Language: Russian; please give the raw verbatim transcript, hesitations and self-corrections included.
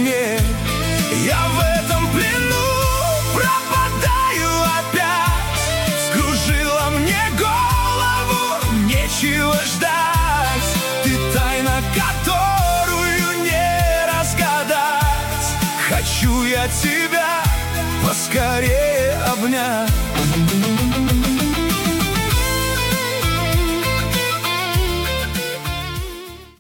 мне. Я в этом плену пропадаю опять. Скружила мне голову, нечего ждать. Ты тайна, которую не разгадать. Хочу я тебя поскорее обнять.